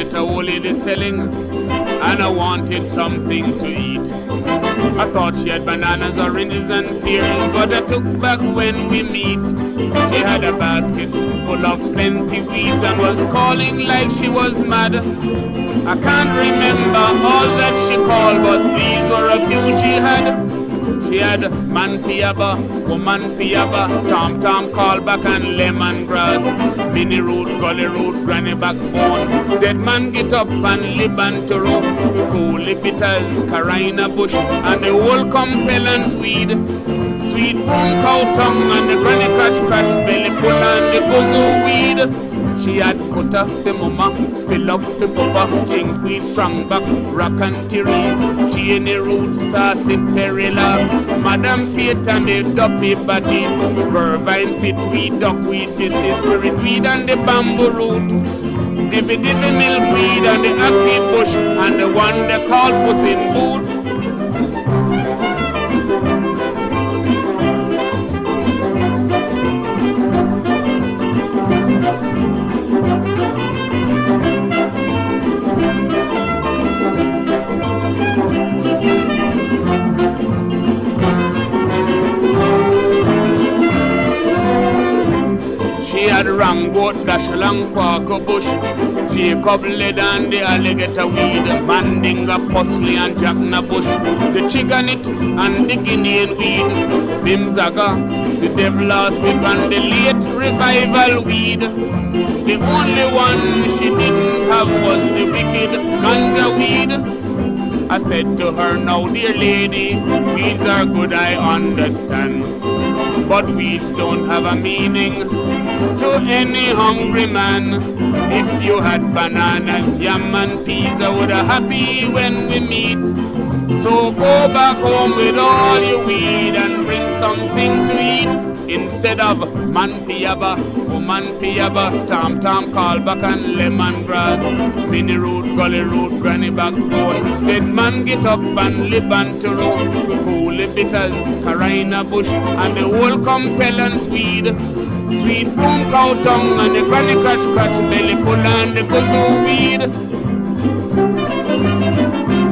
get a hold of the selling, and I wanted something to eat. I thought she had bananas, oranges and pears, but I took back when we meet. She had a basket full of plenty weeds and was calling like she was mad. I can't remember all that she called, but these were a few she had. She had man piaba, woman piaba, tom tom, callback and lemongrass, mini root, gully root, granny backbone, dead man get up and lib and toro, coolie bitters, carina bush, and the whole compellence weed, sweet brown cow tongue and the granny crotch, belly pull and the gozo weed. She had cut off the mama, fill up the papa, chinkweed, strong back, rock and terry. She in the root, saucy perilla, Madam Fate and the duppy body, vervine fit weed, duckweed, this is spirit weed and the bamboo root, divvy milkweed and the ackee bush, and the one they call puss in boot. She had rangoat, dash along quaco bush, Jacob led and the alligator weed, mandinga, pusley and jackna bush, the chiganit and the Guinean weed, bimzaga, the devilas whip and the late revival weed. The only one she didn't have was the wicked ganja weed. I said to her, now dear lady, weeds are good, I understand, but weeds don't have a meaning to any hungry man. If you had bananas, yam and peas, I would have happy when we meet. So go back home with all your weed and bring something to eat. Instead of man piaba, woman piaba, tom tom, callback and lemongrass, mini root, gully root, granny backbone, dead man get up and lip and toro, coolie bitters, carina bush, and the whole compellence weed, sweet brown cow tongue and the granny crotch, belly pull and the kazoo weed.